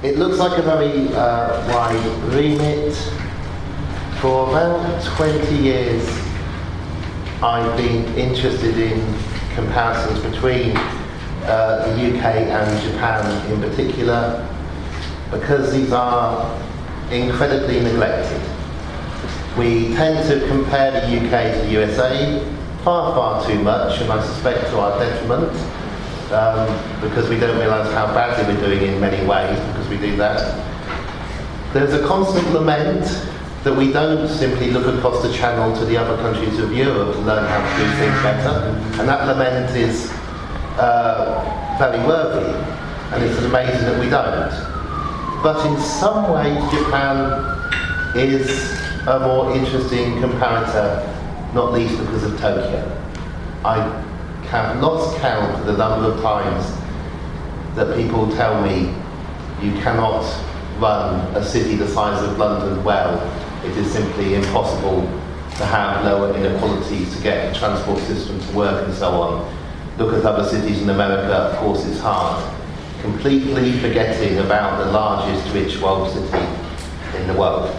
It looks like a very wide remit. For about 20 years, I've been interested in comparisons between the UK and Japan in particular, because these are incredibly neglected. We tend to compare the UK to the USA far too much, and I suspect to our detriment, because we don't realise how badly we're doing in many ways because we do that. There's a constant lament that we don't simply look across the channel to the other countries of Europe to learn how to do things better, and that lament is very worthy, and it's amazing that we don't. But in some ways Japan is a more interesting comparator, not least because of Tokyo. I have lost count of the number of times that people tell me you cannot run a city the size of London well. It is simply impossible to have lower inequalities, to get the transport system to work and so on. Look at other cities in America, of course it's hard. Completely forgetting about the largest rich world city in the world.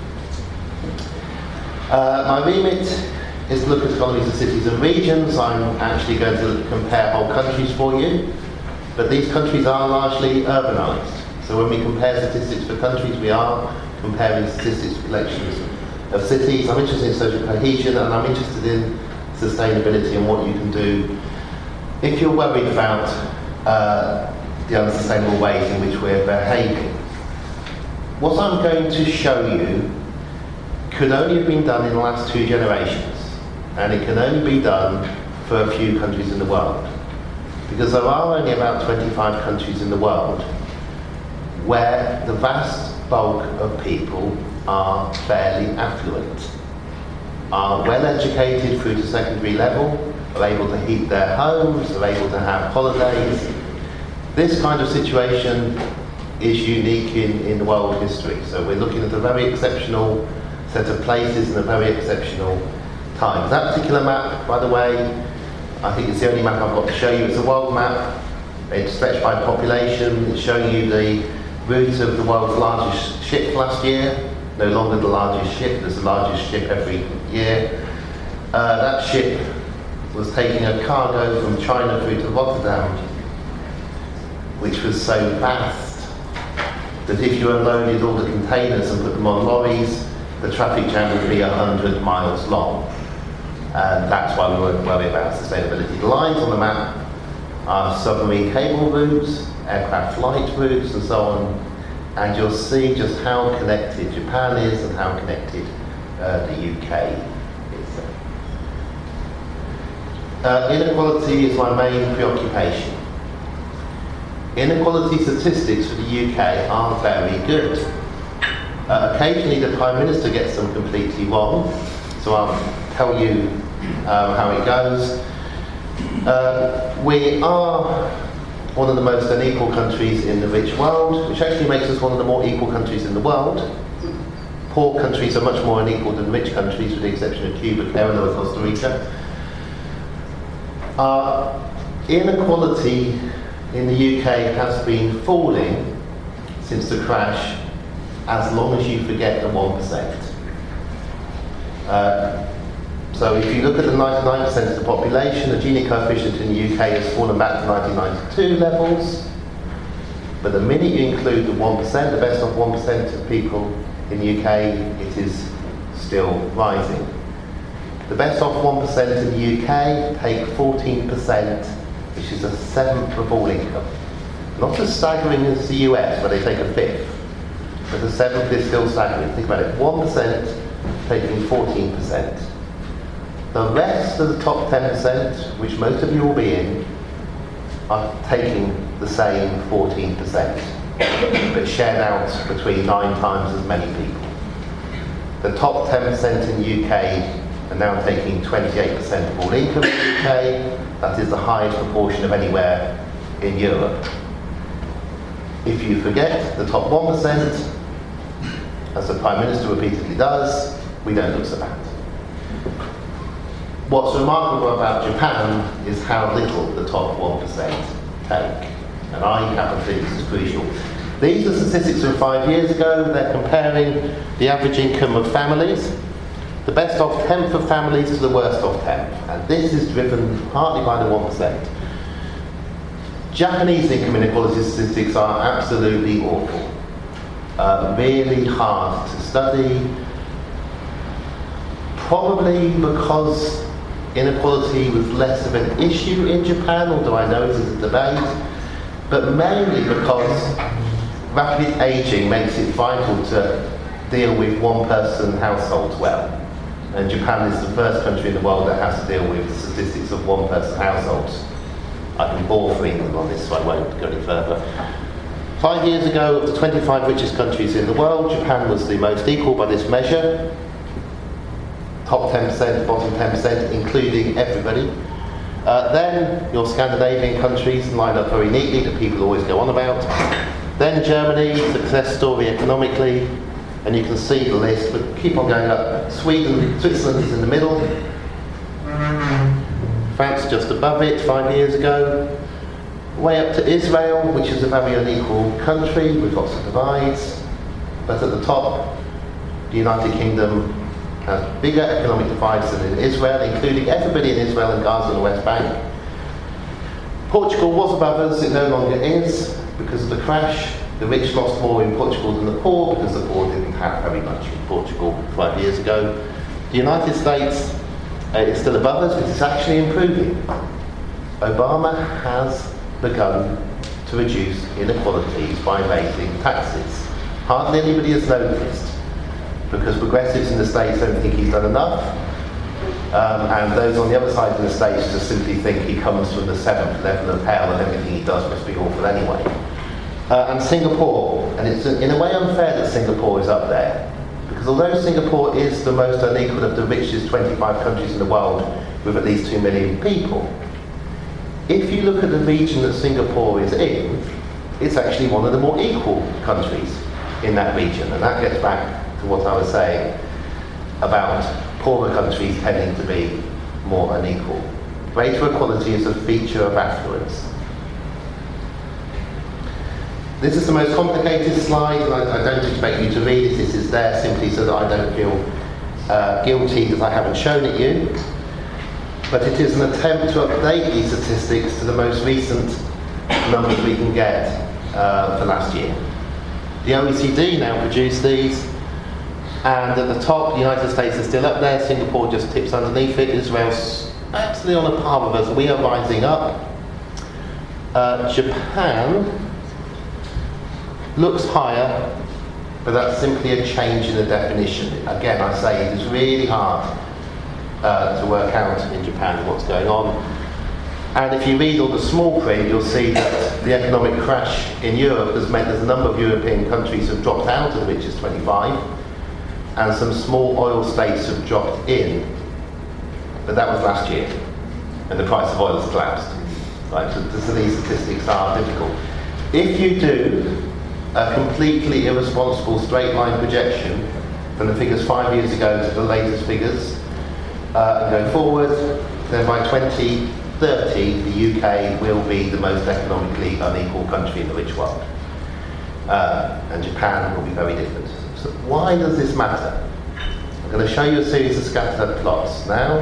My remit is to look at economies of cities and regions. I'm actually going to compare whole countries for you, but these countries are largely urbanised. So when we compare statistics for countries, we are comparing statistics for collections of cities. I'm interested in social cohesion, and I'm interested in sustainability and what you can do if you're worried about the unsustainable ways in which we're behaving. What I'm going to show you could only have been done in the last 2 generations, and it can only be done for a few countries in the world, because there are only about 25 countries in the world where the vast bulk of people are fairly affluent, are well educated through to secondary level, are able to heat their homes, are able to have holidays. This kind of situation is unique in world history. So we're looking at a very exceptional set of places and a very exceptional time. That particular map, by the way, I think it's the only map I've got to show you. It's a world map. It's stretched by population. It's showing you the route of the world's largest ship last year. No longer the largest ship, there's the largest ship every year. That ship was taking a cargo from China through to Rotterdam, which was so vast that if you unloaded all the containers and put them on lorries, the traffic jam would be 100 miles long. And that's why we weren't worried about sustainability. The lines on the map are submarine cable routes, aircraft flight routes, and so on. And you'll see just how connected Japan is and how connected the UK is. Inequality is my main preoccupation. Inequality statistics for the UK are very good. Occasionally the Prime Minister gets them completely wrong, so I'll tell you how it goes. We are one of the most unequal countries in the rich world, which actually makes us one of the more equal countries in the world. Poor countries are much more unequal than rich countries, with the exception of Cuba, Canada, and Costa Rica. Inequality in the UK has been falling since the crash, as long as you forget the 1%. So if you look at the 99% of the population, the Gini coefficient in the UK has fallen back to 1992 levels. But the minute you include the 1%, the best of 1% of people in the UK, it is still rising. The best of 1% in the UK take 14%, which is a seventh of all income. Not as staggering as the US, where they take a fifth, but the seventh is still staggering. Think about it, 1% taking 14%. The rest of the top 10%, which most of you will be in, are taking the same 14%, but shared out between 9 times as many people. The top 10% in the UK are now taking 28% of all income in the UK. That is the highest proportion of anywhere in Europe. If you forget the top 1%, as the Prime Minister repeatedly does, we don't look so bad. What's remarkable about Japan is how little the top 1% take. And I happen to think this is crucial. These are statistics from 5 years ago. They're comparing the average income of families, the best of tenth of families to the worst of tenth. And this is driven partly by the 1%. Japanese income inequality statistics are absolutely awful. Really hard to study. Probably because inequality was less of an issue in Japan, although I know it is a debate, but mainly because rapid ageing makes it vital to deal with one-person households well. And Japan is the first country in the world that has to deal with the statistics of one-person households. I can bore for England on this, so I won't go any further. 5 years ago, of the 25 richest countries in the world, Japan was the most equal by this measure. Top 10%, bottom 10%, including everybody. Then your Scandinavian countries line up very neatly that people always go on about. Then Germany, success story economically, and you can see the list, but keep on going up. Sweden, Switzerland is in the middle. France just above it 5 years ago. Way up to Israel, which is a very unequal country with lots of divides. But at the top, the United Kingdom has bigger economic divides than in Israel, including everybody in Israel and Gaza and the West Bank. Portugal was above us, it no longer is because of the crash. The rich lost more in Portugal than the poor because the poor didn't have very much in Portugal 5 years ago. The United States is still above us, but it's actually improving. Obama has begun to reduce inequalities by raising taxes. Hardly anybody has noticed, because progressives in the States don't think he's done enough, and those on the other side of the States just simply think he comes from the 7th level of hell and everything he does must be awful anyway. And Singapore, and it's in a way unfair that Singapore is up there, because although Singapore is the most unequal of the richest 25 countries in the world with at least 2 million people, if you look at the region that Singapore is in, it's actually one of the more equal countries in that region, and that gets back to what I was saying about poorer countries tending to be more unequal. Greater equality is a feature of affluence. This is the most complicated slide, and I don't expect you to read it. This is there simply so that I don't feel guilty that I haven't shown it you. But it is an attempt to update these statistics to the most recent numbers we can get for last year. The OECD now produced these, and at the top, the United States is still up there, Singapore just tips underneath it, Israel's absolutely on a par with us, we are rising up. Japan looks higher, but that's simply a change in the definition. Again, I say it is really hard to work out in Japan what's going on. And if you read all the small print, you'll see that the economic crash in Europe has meant that a number of European countries have dropped out of the richest 25, and some small oil states have dropped in. But that was last year, and the price of oil has collapsed. Right? So these statistics are difficult. If you do a completely irresponsible straight line projection from the figures 5 years ago to the latest figures, and go forward, then by 2030 the UK will be the most economically unequal country in the rich world. And Japan will be very different. So why does this matter? I'm going to show you a series of scatter plots now.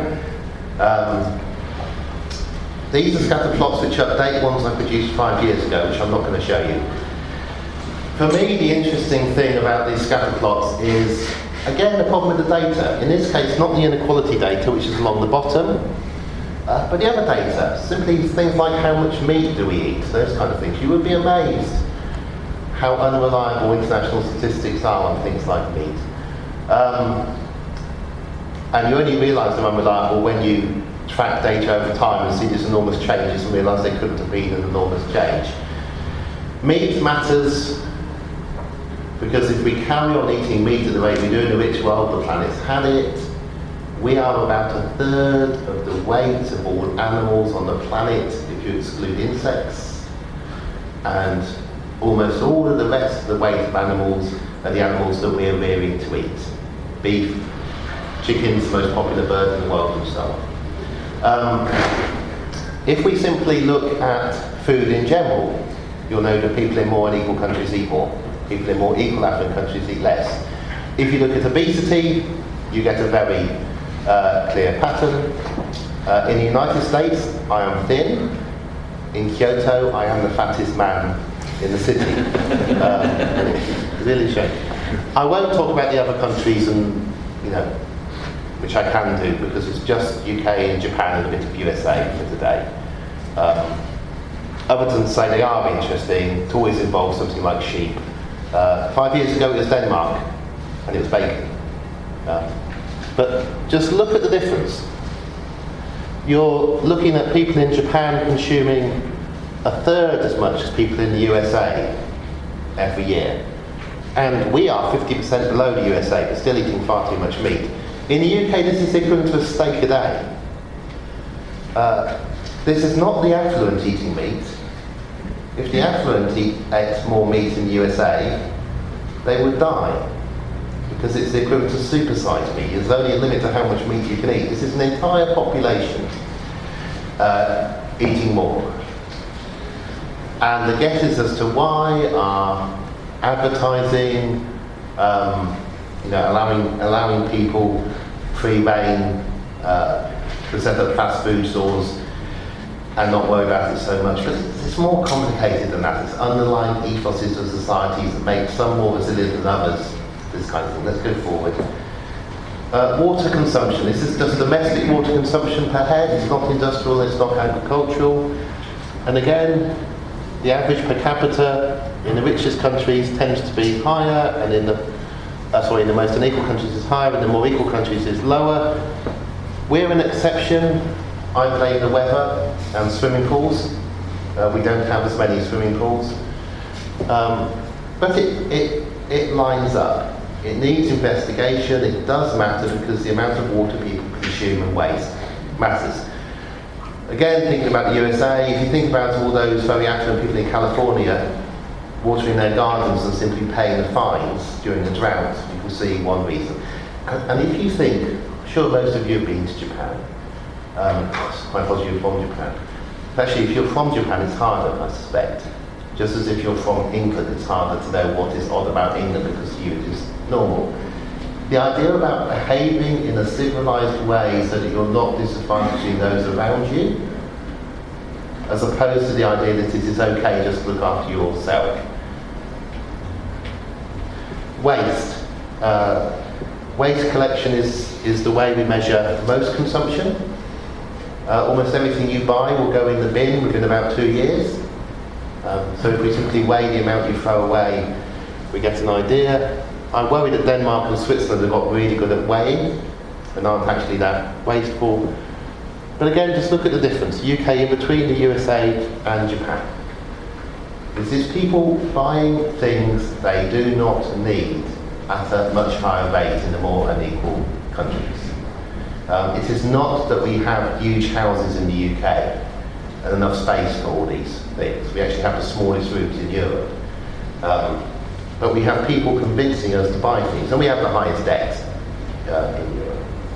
These are scatter plots which update ones I produced 5 years ago, which I'm not going to show you. For me, the interesting thing about these scatter plots is, again, the problem with the data. In this case, not the inequality data, which is along the bottom, but the other data. Simply things like how much meat do we eat, those kind of things. You would be amazed how unreliable international statistics are on things like meat. And you only realise they're unreliable when you track data over time and see these enormous changes and realise they couldn't have been an enormous change. Meat matters because if we carry on eating meat at the rate we do in the rich world, the planet's had it. We are about a third of the weight of all animals on the planet if you exclude insects, and almost all of the rest of the weight of animals are the animals that we are rearing to eat. Beef, chicken's the most popular bird in the world, and so on. If we simply look at food in general, you'll know that people in more unequal countries eat more. People in more equal affluent countries eat less. If you look at obesity, you get a very clear pattern. In the United States, I am thin. In Kyoto, I am the fattest man in the city. Really shame. I won't talk about the other countries, and which I can do, because it's just UK and Japan and a bit of USA for today. Other than say they are interesting, it always involves something like sheep. 5 years ago it was Denmark, and it was bacon. But just look at the difference. You're looking at people in Japan consuming a third as much as people in the USA every year. And we are 50% below the USA, but still eating far too much meat. In the UK, this is equivalent to a steak a day. This is not the affluent eating meat. If the affluent ate more meat in the USA, they would die, because it's the equivalent to supersized meat. There's only a limit to how much meat you can eat. This is an entire population eating more. And the guesses as to why are advertising, allowing people free reign to set up fast food stores and not worry about it so much. But it's more complicated than that. It's underlying ethoses of societies that make some more resilient than others. This kind of thing. Let's go forward. Water consumption. This is just domestic water consumption per head. It's not industrial, it's not agricultural. And again, the average per capita in the richest countries tends to be higher, and in the most unequal countries is higher, and the more equal countries is lower. We're an exception. I blame the weather and swimming pools. We don't have as many swimming pools. But it lines up. It needs investigation. It does matter, because the amount of water people consume and waste matters. Again, thinking about the USA, if you think about all those very affluent people in California watering their gardens and simply paying the fines during the drought, you can see one reason. And if you think, I'm sure most of you have been to Japan. Quite possibly you're from Japan. Actually, if you're from Japan, it's harder, I suspect. Just as if you're from England, it's harder to know what is odd about England, because to you it is normal. The idea about behaving in a civilized way so that you're not disadvantaging those around you, as opposed to the idea that it is okay just to look after yourself. Waste. Waste collection is the way we measure most consumption. Almost everything you buy will go in the bin within about 2 years. So if we simply weigh the amount you throw away, we get an idea. I'm worried that Denmark and Switzerland have got really good at weighing and aren't actually that wasteful. But again, just look at the difference. UK in between the USA and Japan. This is people buying things they do not need at a much higher rate in the more unequal countries. It is not that we have huge houses in the UK and enough space for all these things. We actually have the smallest rooms in Europe. But we have people convincing us to buy things, and we have the highest debt in Europe.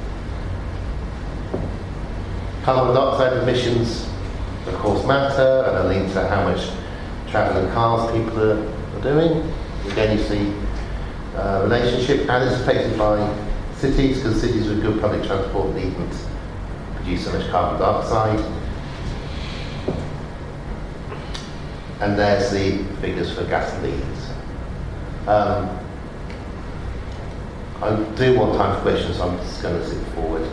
Carbon dioxide emissions, of course, matter, and are linked to how much travel in cars people are doing. Again, you see relationship, and it's affected by cities, because cities with good public transport needn't produce so much carbon dioxide. And there's the figures for gasolines. I do want time for questions, so I'm just going to sit forward.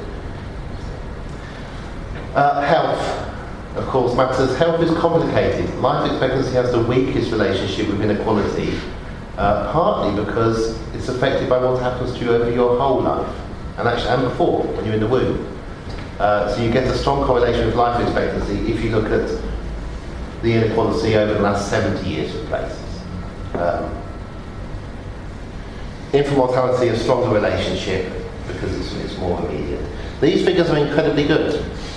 Health, of course, matters. Health is complicated. Life expectancy has the weakest relationship with inequality, partly because it's affected by what happens to you over your whole life, and before, when you're in the womb. So you get a strong correlation with life expectancy if you look at the inequality over the last 70 years of places. Infant mortality, a stronger relationship because it's more immediate. These figures are incredibly good.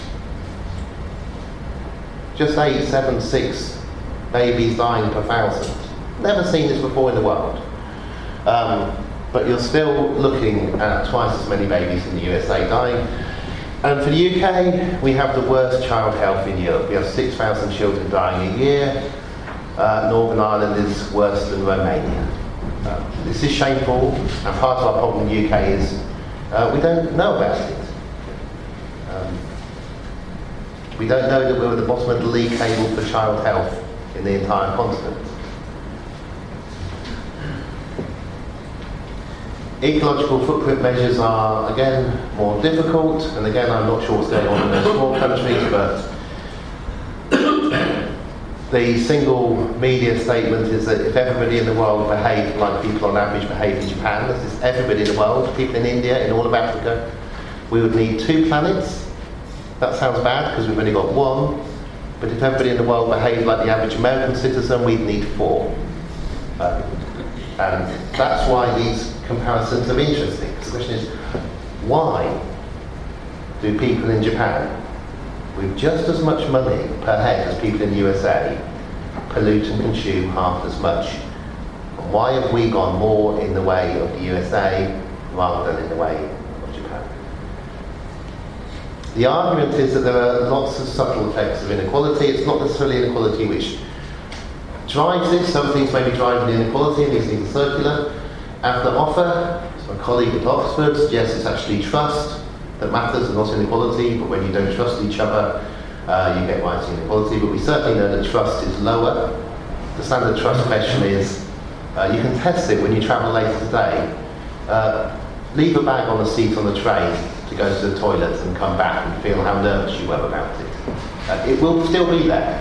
Just 8, 7, 6 babies dying per 1,000. Never seen this before in the world. But you're still looking at twice as many babies in the USA dying. And for the UK, we have the worst child health in Europe. We have 6,000 children dying a year. Northern Ireland is worse than Romania. This is shameful, and part of our problem in the UK is we don't know about it. We don't know that we're at the bottom of the league table for child health in the entire continent. Ecological footprint measures are, again, more difficult, and again, I'm not sure what's going on in those small countries, but the single media statement is that if everybody in the world behaved like people on average behave in Japan, this is everybody in the world, people in India, in all of Africa, we would need 2 planets. That sounds bad because we've only got 1, but if everybody in the world behaved like the average American citizen, we'd need 4. And that's why these comparisons are interesting. Because the question is, why do people in Japan, with just as much money per head as people in the USA, pollute and consume half as much? And why have we gone more in the way of the USA rather than in the way of Japan? The argument is that there are lots of subtle effects of inequality. It's not necessarily inequality which drives this. Some things may be driving the inequality, and these things are circular. After offer, so my colleague at Oxford suggests it's actually trust that matters and not inequality, but when you don't trust each other, you get rising inequality. But we certainly know that trust is lower. The standard trust question is, you can test it when you travel later today. Leave a bag on the seat on the train to go to the toilet and come back and feel how nervous you were about it. It will still be there.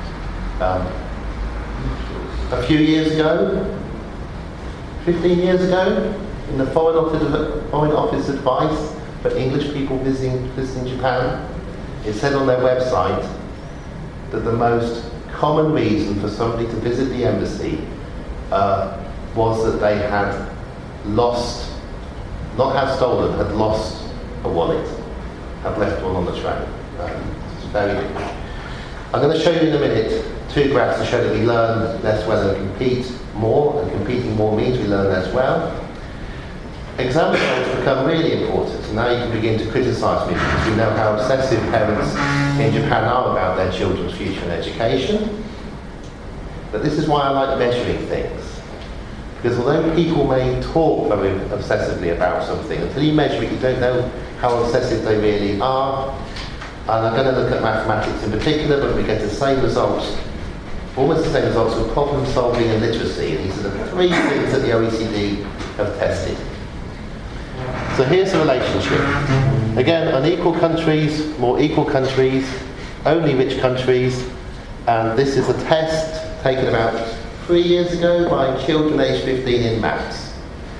A few years ago, 15 years ago, in the Foreign Office advice for English people visiting Japan, it said on their website that the most common reason for somebody to visit the embassy was that they had lost, not had stolen, had lost a wallet, had left one on the train. It's very big. I'm going to show you in a minute 2 graphs to show that we learn less well and compete more, and competing more means we learn less well. Exam results become really important, and now you can begin to criticise me because we know how obsessive parents in Japan are about their children's future and education. But this is why I like measuring things. Because although people may talk very obsessively about something, until you measure it, you don't know how obsessive they really are. And I'm going to look at mathematics in particular, but we get the same results, almost the same results with problem solving and literacy. And these are the 3 things that the OECD have tested. So here's the relationship. Again, unequal countries, more equal countries, only rich countries. And this is a test taken about 3 years ago by children aged 15 in maths.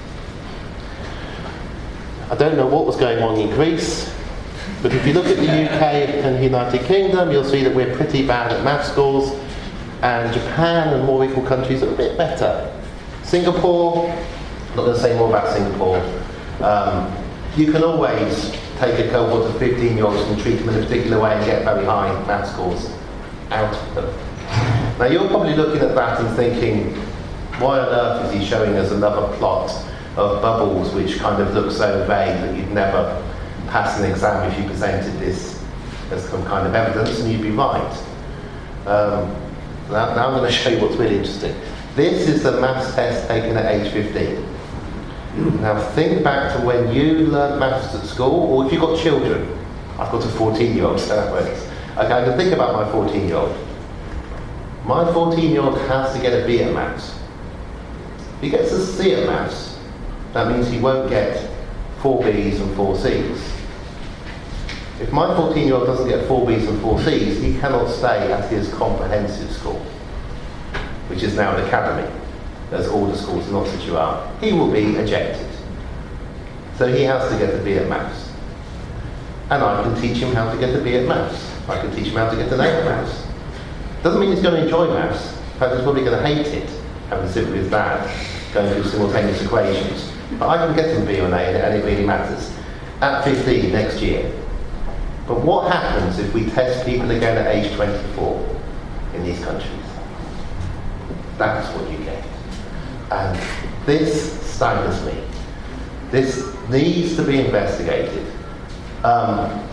I don't know what was going on in Greece, but if you look at the UK and the United Kingdom, you'll see that we're pretty bad at math scores, and Japan and more equal countries are a bit better. Singapore, I'm not going to say more about Singapore. You can always take a cohort of 15-year-olds and treat them in a particular way and get very high math scores out of them. Now you're probably looking at that and thinking, why on earth is he showing us another plot of bubbles which kind of look so vague that you'd never pass an exam if you presented this as some kind of evidence, and you'd be right. Now I'm going to show you what's really interesting. This is the maths test taken at age 15. Now think back to when you learned maths at school, or if you've got children. I've got a 14-year-old, so that works. Okay, I can think about my 14-year-old. My 14-year-old has to get a B at maths. If he gets a C at maths, that means he won't get 4 Bs and 4 Cs. If my 14-year-old doesn't get 4 Bs and 4 Cs, he cannot stay at his comprehensive school, which is now an academy, as all the schools in Oxford you are. He will be ejected. So he has to get a B at maths. And I can teach him how to get a B at maths. I can teach him how to get an A at maths. Doesn't mean he's going to enjoy maths. In fact, he's probably going to hate it, having to sit with his dad, going through simultaneous equations. But I can get him a B or an A, and it really matters. At 15 next year. But what happens if we test people again at age 24 in these countries? That's what you get. And this staggers me. This needs to be investigated.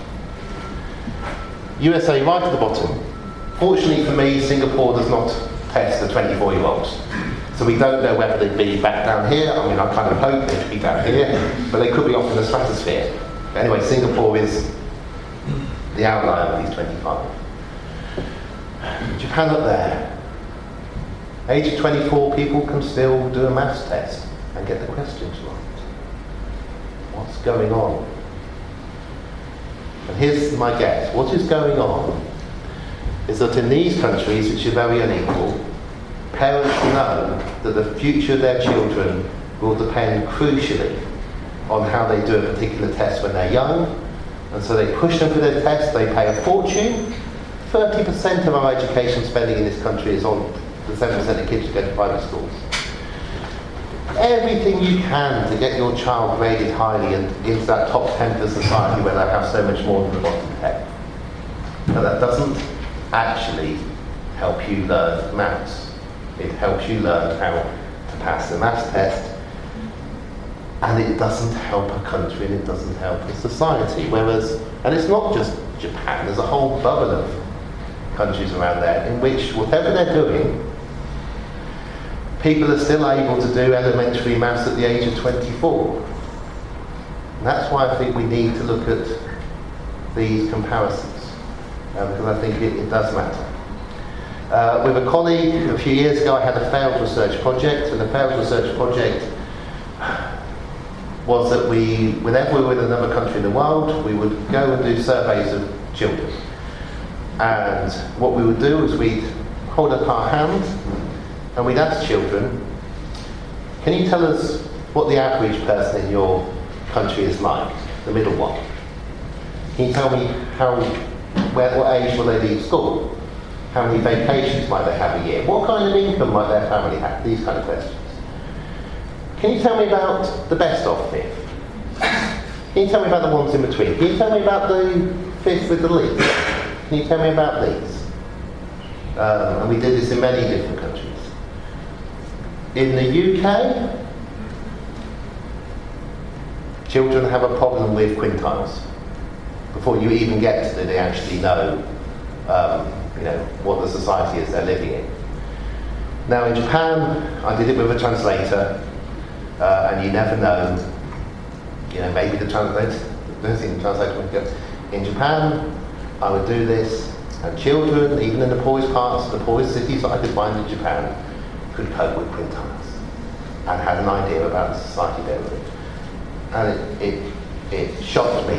USA right at the bottom. Fortunately for me, Singapore does not test the 24-year-olds. So we don't know whether they'd be back down here. I mean, I kind of hope they'd be down here, but they could be off in the stratosphere. But anyway, Singapore is the outlier of these 25. Japan up there. Age of 24, people can still do a maths test and get the questions right. What's going on? And here's my guess. What is going on is that in these countries, which are very unequal, parents know that the future of their children will depend crucially on how they do a particular test when they're young, and so they push them for their test, they pay a fortune. 30% of our education spending in this country is on the 7% of kids who go to private schools. Everything you can to get your child graded highly and into that top 10th of society where they have so much more than the bottom 10. But that doesn't actually help you learn maths. It helps you learn how to pass the maths test, and it doesn't help a country and it doesn't help a society. Whereas, and it's not just Japan, there's a whole bubble of countries around there in which whatever they're doing, people are still able to do elementary maths at the age of 24. And that's why I think we need to look at these comparisons, because I think it does matter. With a colleague, a few years ago, I had a failed research project, and the failed research project was that whenever we were in another country in the world, we would go and do surveys of children. And what we would do is we'd hold up our hand and we'd ask children, can you tell us what the average person in your country is like, the middle one? Can you tell me what age will they leave school? How many vacations might they have a year? What kind of income might their family have? These kind of questions. Can you tell me about the best of fifth? Can you tell me about the ones in between? Can you tell me about the fifth with the least? Can you tell me about these? And we did this in many different countries. In the UK, children have a problem with quintiles. Before you even get to they actually know, what the society is they're living in. Now in Japan, I did it with a translator, and you never know, maybe the translator, would go. In Japan, I would do this, and children, even in the poorest parts, the poorest cities that I could find in Japan, could cope with quintiles and had an idea about the society they were in. And it shocked me.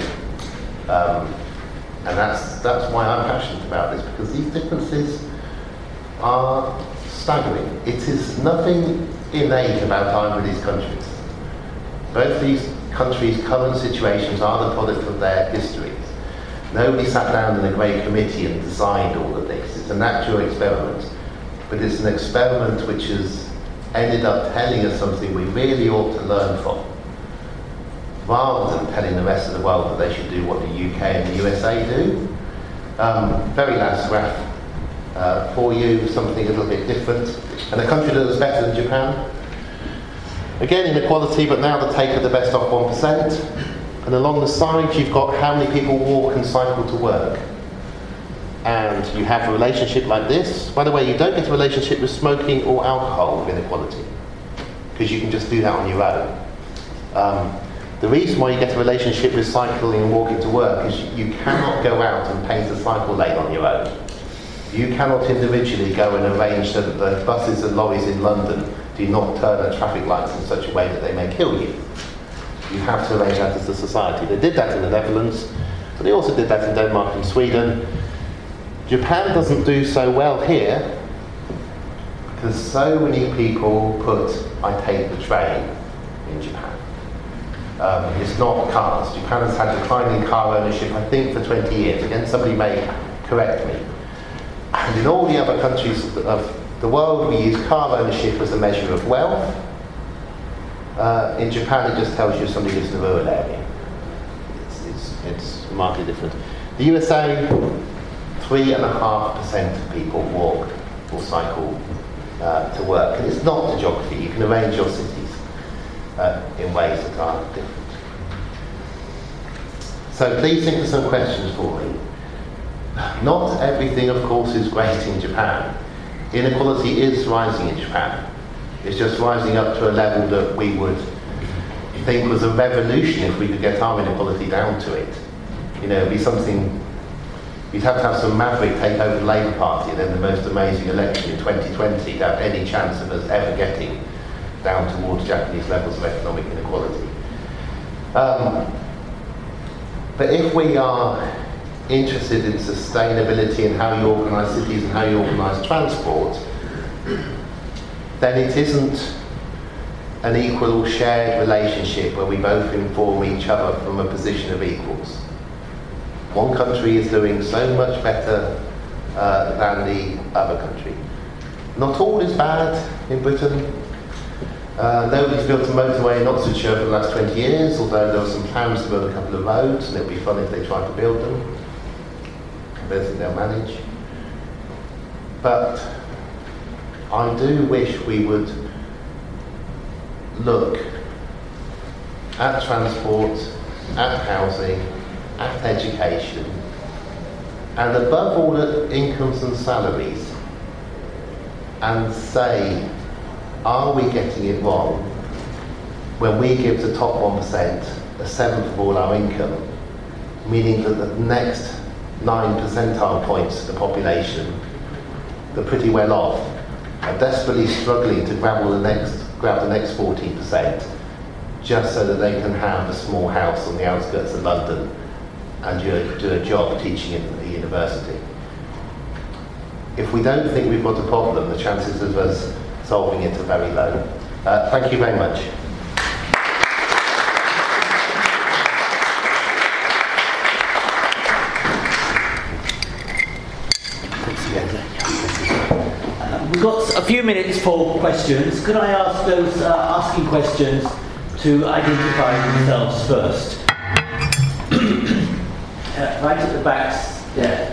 And that's why I'm passionate about this, because these differences are staggering. It is nothing innate about either of these countries. Both these countries' current situations are the product of their histories. Nobody sat down in a great committee and designed all of this. It's a natural experiment, but it's an experiment which has ended up telling us something we really ought to learn from, rather than telling the rest of the world that they should do what the UK and the USA do. Very last graph for you, something a little bit different. And a country that is better than Japan. Again, inequality, but now the take of the best off 1%. And along the side, you've got how many people walk and cycle to work. And you have a relationship like this. By the way, you don't get a relationship with smoking or alcohol with inequality, because you can just do that on your own. The reason why you get a relationship with cycling and walking to work is you cannot go out and paint a cycle lane on your own. You cannot individually go and arrange so that the buses and lorries in London do not turn at traffic lights in such a way that they may kill you. You have to arrange that as a society. They did that in the Netherlands, but they also did that in Denmark and Sweden. Japan doesn't do so well here because so many people put, I take the train in Japan. It's not cars. Japan has had declining car ownership, I think, for 20 years. Again, somebody may correct me. And in all the other countries of the world, we use car ownership as a measure of wealth. In Japan, it just tells you somebody lives in a rural area. It's remarkably different. The USA, 3.5% of people walk or cycle to work. And it's not the geography. You can arrange your cities in ways that are different. So please think of some questions for me. Not everything, of course, is great in Japan. Inequality is rising in Japan. It's just rising up to a level that we would think was a revolution if we could get our inequality down to it. You know, it'd be something, you'd have to have some maverick take over the Labour Party and then the most amazing election in 2020 to have any chance of us ever getting down towards Japanese levels of economic inequality. But if we are interested in sustainability and how you organise cities and how you organise transport, then it isn't an equal or shared relationship where we both inform each other from a position of equals. One country is doing so much better than the other country. Not all is bad in Britain. Nobody's built a motorway in Oxfordshire for the last 20 years, although there were some plans to build a couple of roads, and it'd be fun if they tried to build them. I don't think they'll manage. But I do wish we would look at transport, at housing, at education, and above all at incomes and salaries, and say, are we getting it wrong when we give the top 1% a seventh of all our income, meaning that the next 9 percentile points of the population, the pretty well off, are desperately struggling to grab the next 14%, just so that they can have a small house on the outskirts of London and do a job teaching in a university. If we don't think we've got a problem, the chances of us solving it are very low. Thank you very much. We've got a few minutes for questions. Could I ask those asking questions to identify themselves first? Right at the back there.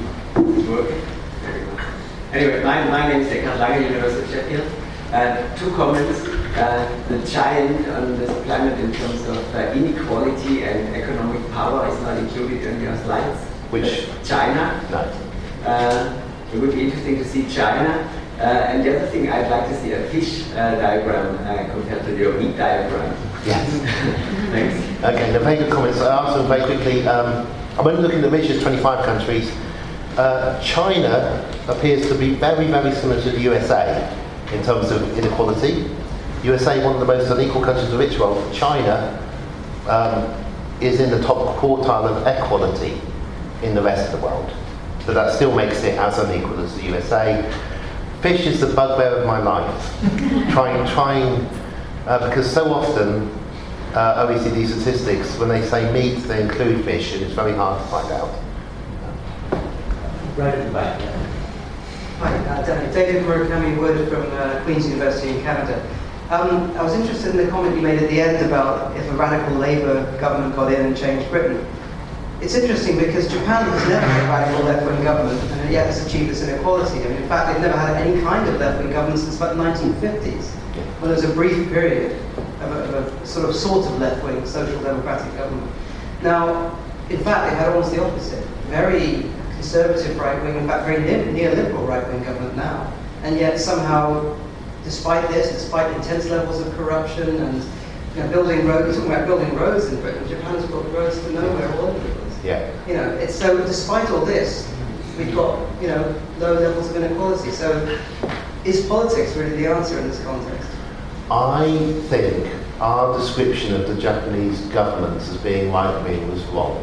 Anyway, my name is Eckhard Lange, University of Sheffield. Two comments. The giant on this planet in terms of inequality and economic power is not included in your slides. Which? China. No. It would be interesting to see China. And the other thing, I'd like to see a fish diagram compared to your meat diagram. Yes. Thanks. Okay, the very good comments. I'll answer them very quickly. I'm only looking at the richest 25 countries. China appears to be very, very similar to the USA in terms of inequality. USA, one of the most unequal countries in the rich world. China is in the top quartile of equality in the rest of the world. So that still makes it as unequal as the USA. Fish is the bugbear of my life. trying because so often OECD statistics, when they say meat, they include fish, and it's very hard to find out. Right at the back. Hi, David Murakami-Wood from Queen's University in Canada. I was interested in the comment you made at the end about if a radical Labour government got in and changed Britain. It's interesting because Japan has never had a radical left-wing government, and yet has achieved this inequality. I mean, in fact, they've never had any kind of left-wing government since about the 1950s, when there was a brief period of a sort of left-wing social democratic government. Now, in fact, they had almost the opposite. Very conservative right-wing, in fact, very neoliberal right-wing government now. And yet somehow, despite this, despite intense levels of corruption and building roads, talking about building roads in Britain, Japan's built roads to nowhere all over the place. Yeah. It's so despite all this, we've got, low levels of inequality. So is politics really the answer in this context? I think our description of the Japanese government as being right-wing was wrong.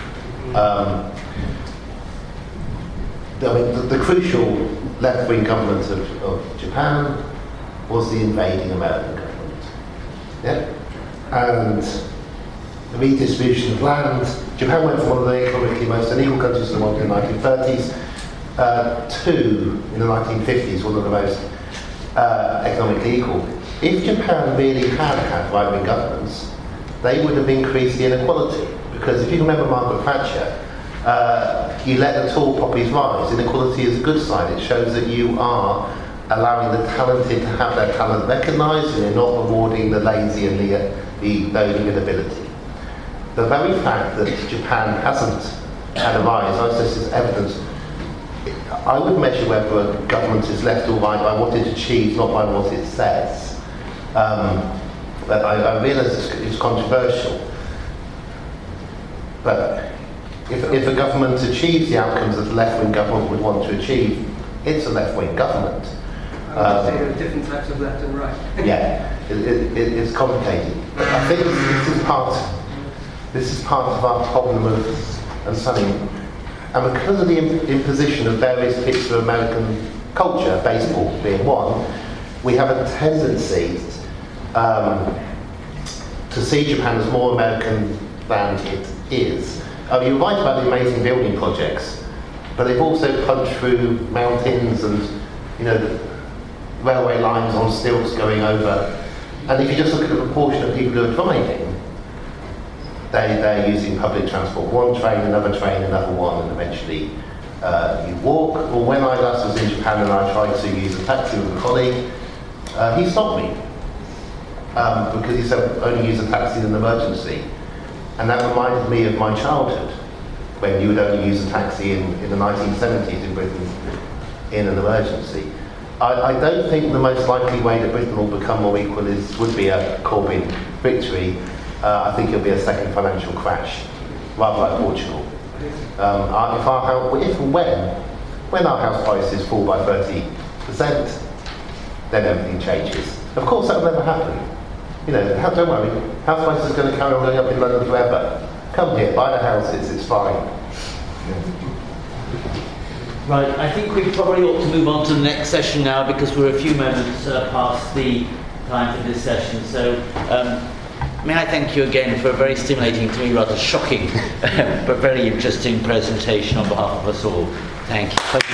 The crucial left-wing government of Japan was the invading American government. Yeah? And the redistribution of land. Japan went from one of the economically most unequal countries in the world in the 1930s to, in the 1950s, one of the most economically equal. If Japan really had right-wing governments, they would have increased the inequality. Because if you remember Margaret Thatcher, you let the tall poppies rise. Inequality is a good sign. It shows that you are allowing the talented to have their talent recognised, and you're not rewarding the lazy and those with ability. The very fact that Japan hasn't had a rise, I suppose, is evidence. I would measure whether a government is left or right by what it achieves, not by what it says. But I realise it's controversial. But if a government achieves the outcomes that a left-wing government would want to achieve, it's a left-wing government. I would say there are different types of left and right. Yeah, it's complicated. I think this is part of our problem and something. And because of the imposition of various bits of American culture, baseball being one, we have a tendency to see Japan as more American than it is. You're right about the amazing building projects, but they've also punched through mountains and, the railway lines on stilts going over. And if you just look at the proportion of people who are driving, they're using public transport. One train, another one, and eventually you walk. Or when I last was in Japan and I tried to use a taxi with a colleague, he stopped me because he said only use a taxi in an emergency. And that reminded me of my childhood, when you would only use a taxi in the 1970s in Britain in an emergency. I don't think the most likely way that Britain will become more equal would be a Corbyn victory. I think it'll be a second financial crash, rather like Portugal. When our house prices fall by 30%, then everything changes. Of course, that will never happen. Don't worry, house prices are going to carry on going up in London forever. Come here, buy the houses, it's fine. Right, I think we probably ought to move on to the next session now because we're a few moments past the time for this session. So, may I thank you again for a very stimulating, to me rather shocking, but very interesting presentation on behalf of us all. Thank you.